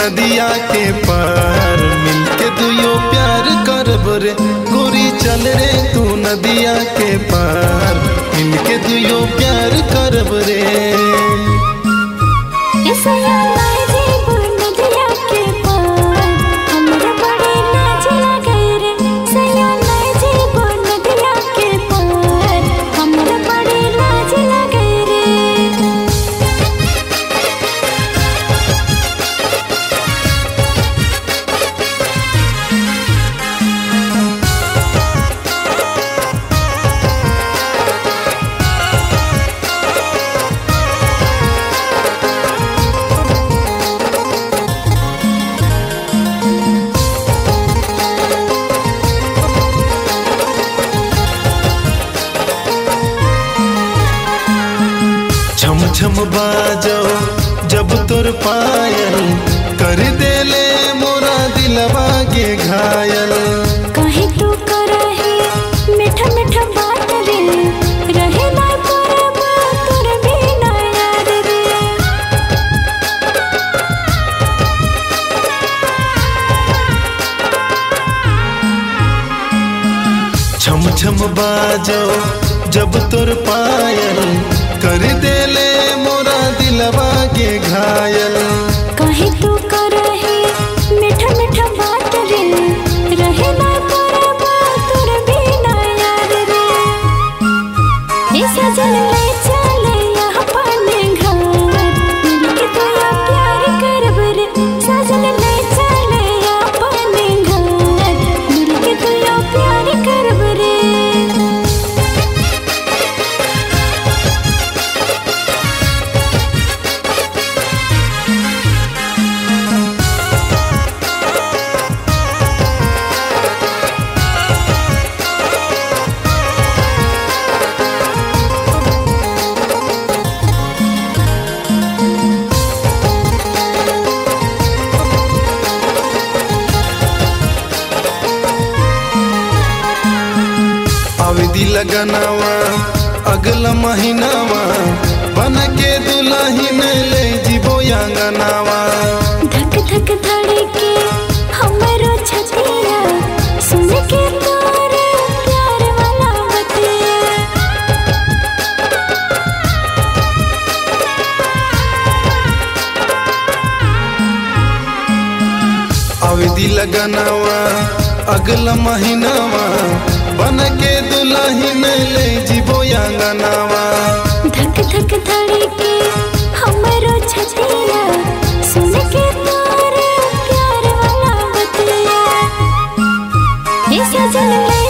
नदिया के पार, मिलके दुयो प्यार करब रे गोरी चल रे तू नदिया के पार, मिलके दुयो प्यार करब रे। छम छम बाजो जब तोर पायल, कर देले मोरा दिलवा के घायल। कहीं तू करही मीठा मीठा बात रे, रहे ना परब तोर बिना याद रे। छम छम बाजो जब तोर पायल, कर देले मोरा दिलवा के घायल। कहीं तू करही मीठा मीठा बात रे, रहे ना परब तोर बिना याद रे। ए सजन ले चले यहाँ पाने घर, मिलके तो या प्यार करब रे। सजन ले चले यहाँ पाने घर, मिलके तो या प्यार करब रे। अवधि लगनवा अगला महीनावा, बन के दुल्हन ले जीवो आंगनवा। धक धक धड़के हमरो छतिया, सुन के तोर प्यार वाला बतिया। अवधि लगनवा अगला महीनावा, बन के दुल्हन ले जीवो आंगनवा। धक धक धड़के हमरो छतिया, सुन के तोर प्यार वाला बतिया। ए सजन ले